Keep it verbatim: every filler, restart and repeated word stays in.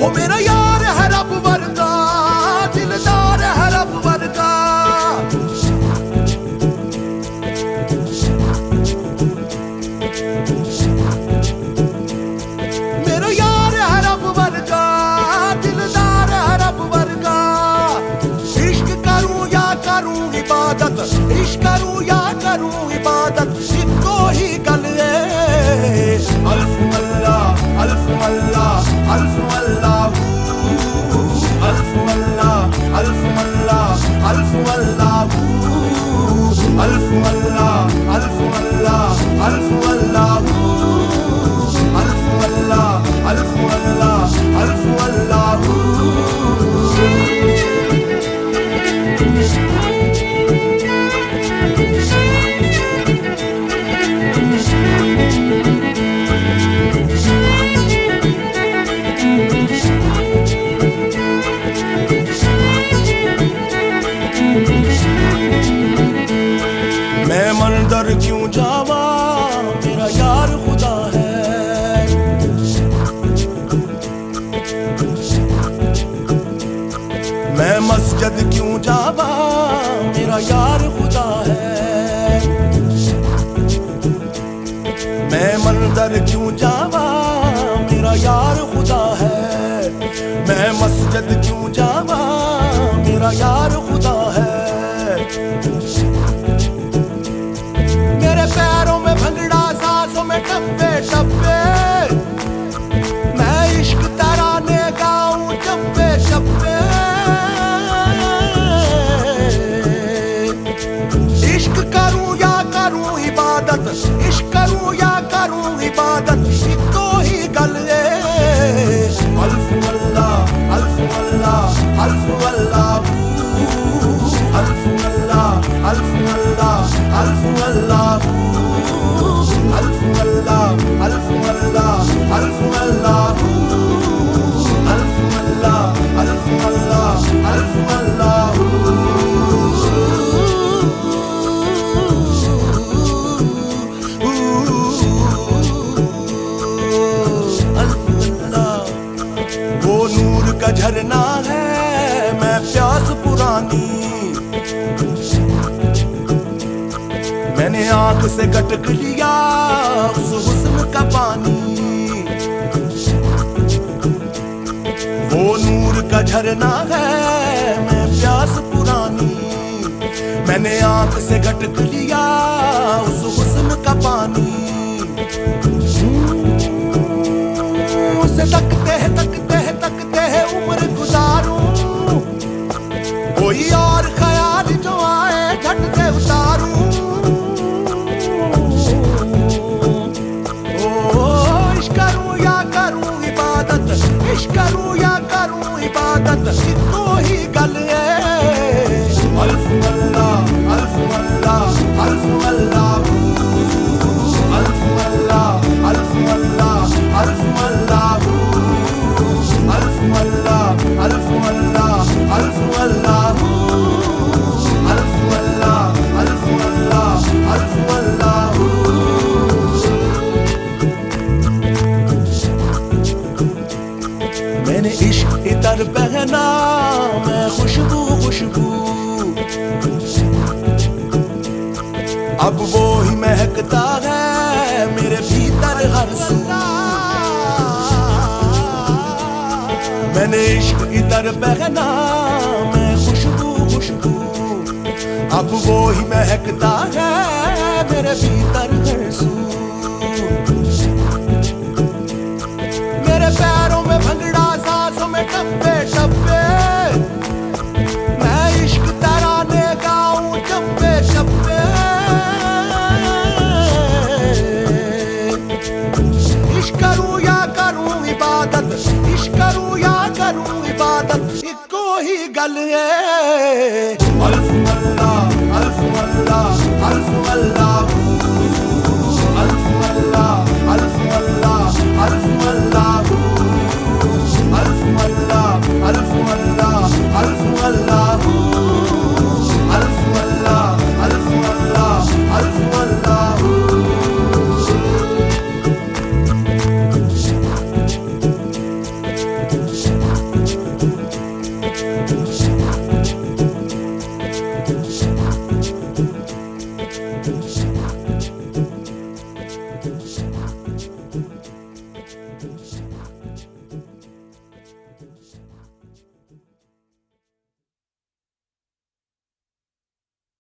वो मेरा यार है रब वर्गा, दिलदार है रब वर्गा। मेरा यार है रब वर्गा, दिलदार है रब वर्गा। इश्क करूं या करूं इबादत, इश्क करूं या करूं इबादत, इनको ही गल है। अल्फ अल्लाह अल्फ अल्लाह अल्फ अल्लाह अल्फ अल्लाह अल्फ अल्लाह अल्फ अल्लाह अल्फ अल्लाह अल्फ अल्लाह अल्फ अल्लाह अल्फ अल्लाह अल्फ अल्लाह अल्फ अल्लाह। मैं मंदर क्यों जावा, मेरा यार खुदा है। मैं मस्जिद क्यों जावा, मेरा यार खुदा है। मैं मंदर क्यों जावा, मेरा यार खुदा है। मैं मस्जिद क्यों जावा, मेरा यार खुदा है। मेरे पैरों में भंगड़ा, सांसों में टप्पे टप्पे, मैं इश्क तराने गाऊं चप्पे चप्पे। इश्क करूं या करूं इबादत, इश्क करूं या करूं इबादत, इनको ही गल है। अल्फ अल्लाह अल्फ अल्लाह अल्फ अल्लाह अल्फ अल्लाह अल्फ अल्लाह अल्फ अल्लाह अल्फ अल्लाह अल्फ अल्लाह अल्फ अल्लाह अल्फ अल्लाह अल्फ अल्लाह अल्फ अल्लाह। वो नूर का झरना है, मैं प्यास पुरानी। मैंने आंख से गटक लिया उस हुस्न का पानी। वो नूर का झरना है, मैं प्यास पुरानी। मैंने आंख से गटक लिया उस हुस्न का पानी। उसे तकते है तकते है तकते है उम्र गुजारूं, कोई और ख्याल जो आए झट से उतारूं। इश्क करूं या करूं इबादत, इनको ही गल है। अल्फ अल्लाह अल्फ अल्लाह अल्फ अल्लाह अल्फ अल्लाह अल्फ अल्लाह अल्फ अल्लाह अल्फ अल्लाह अल्फ अल्लाह अल्फ अल्लाह अल्फ अल्लाह अल्फ अल्लाह अल्फ अल्लाह। मैंने इश्क इतर पहना, मैं खुशबू खुशबू, अब वो ही महकता है मेरे भीतर हर सू। मैंने इश्क इतर पहना, मैं खुशबू खुशबू, अब वो ही महकता है मेरे भीतर हर सू। मेरे पैरों में भंगड़ा, सांसों में टप्पे टप्पे, मैं इश्क तराने गाऊं चप्पे चप्पे। इश्क करूं या करूं इबादत, इश्क करूं या करूं इबादत, इनको ही गल है। अल्फ अल्लाह अल्फ अल्लाह अल्फ अल्लाह अल्फ अल्लाह अल्फ अल्लाह अल्फ अल्लाह अल्फ अल्लाह अल्फ अल्लाह अल्फ अल्लाह अल्फ अल्लाह अल्फ अल्लाह अल्फ अल्लाह। है